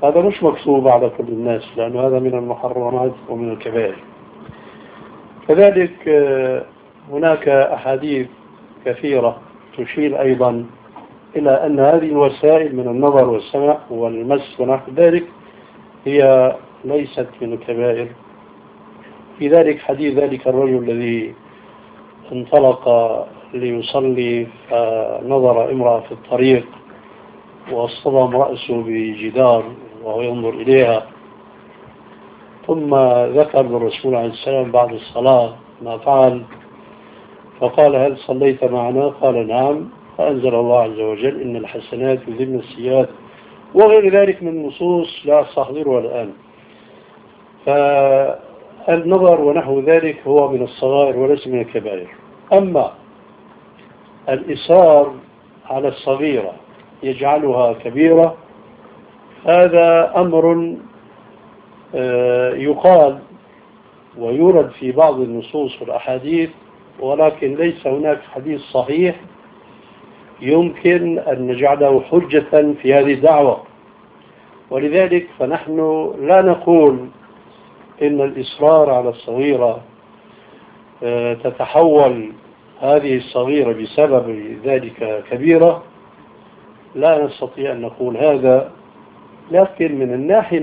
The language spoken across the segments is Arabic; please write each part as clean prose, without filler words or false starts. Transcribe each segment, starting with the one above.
هذا مش مكتوب على كل الناس، لأن هذا من المحرمات ومن الكبائر. كذلك هناك أحاديث كثيرة تشير أيضا إلى أن هذه الوسائل من النظر والسمع والمس ونحو ذلك هي ليست من الكبائر. في ذلك حديث ذلك الرجل الذي انطلق ليصلي فنظر امرأة في الطريق واصطدم رأسه بجدار وهو ينظر إليها، ثم ذكر للرسول عليه السلام بعد الصلاة ما فعل، فقال: هل صليت معنا؟ قال: نعم. فأنزل الله عز وجل: إن الحسنات يذهبن السيئات، وغير ذلك من نصوص لا أستحضرها الآن. فالنظر ونحو ذلك هو من الصغائر وليس من الكبائر. أما الإصرار على الصغيرة يجعلها كبيرة، هذا أمر يقال ويورد في بعض النصوص والأحاديث، ولكن ليس هناك حديث صحيح يمكن أن نجعله حجة في هذه الدعوة. ولذلك فنحن لا نقول إن الإصرار على الصغيرة تتحول هذه الصغيرة بسبب ذلك كبيرة، لا نستطيع أن نقول هذا. لكن من الناحية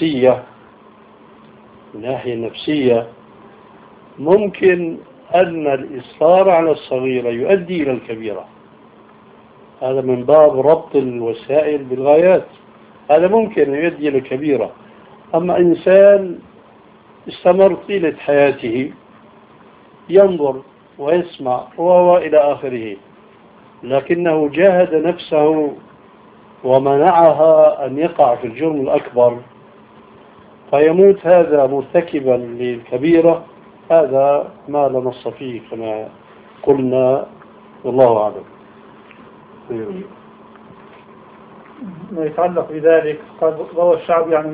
النفسية ممكن أن الإصرار على الصغيرة يؤدي إلى الكبيرة، هذا من باب ربط الوسائل بالغايات، هذا ممكن أن يؤدي إلى الكبيرة. أما إنسان استمر طيلة حياته ينظر ويسمع وهو إلى آخره، لكنه جاهد نفسه ومنعها أن يقع في الجرم الأكبر، فيموت هذا مرتكبا للكبيرة، هذا ما لا نص فيه كما قلنا، والله أعلم. ما يتعلق بذلك قد روى الشعب يعني